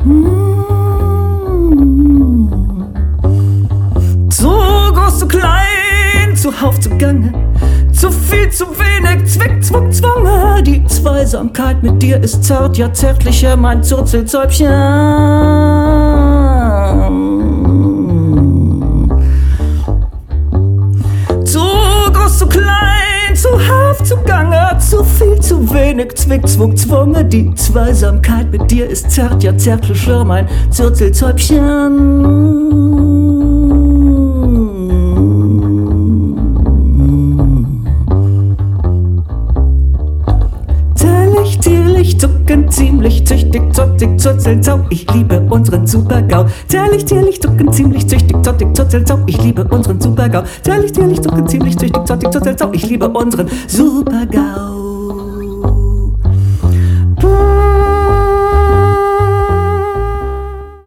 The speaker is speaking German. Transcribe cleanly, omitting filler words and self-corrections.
Zu groß, zu klein, zuhauf, zu Gange, zu viel, zu wenig, Zwick, Zwuck, Zwange. Die Zweisamkeit mit dir ist zart, ja zärtlicher, mein Zurzelzäubchen. Zu groß, zu klein, zuhauf, zu Gange, zu viel, zu wenig, Zwick, Zwuck, Zwange. Die Zweisamkeit mit dir ist zart, ja zärtlicher, mein Zurzelzäubchen. Tierlich, zucken, ziemlich züchtig, zottig, Zurzelzau, ich liebe unseren Super-GAU. Tierlich, zucken, ziemlich züchtig, zottig, Zurzelzau, ich liebe unseren Super-GAU. Tierlich, zucken, ziemlich züchtig, zottig, Zurzelzau, ich liebe unseren Super-GAU.